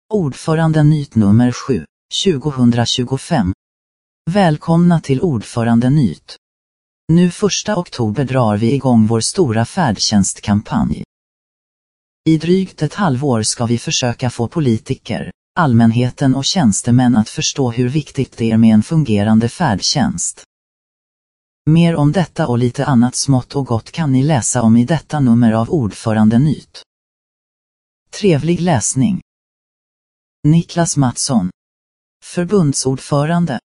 Ordförandenytt nummer 7, 2025. Välkomna till Ordförandenytt. Nu 1 oktober drar vi igång vår stora färdtjänstkampanj. I drygt ett halvår ska vi försöka få politiker, allmänheten och tjänstemän att förstå hur viktigt det är med en fungerande färdtjänst. Mer om detta och lite annat smått och gott kan ni läsa om i detta nummer av Ordförandenytt. Trevlig läsning. Niklas Mattsson, förbundsordförande.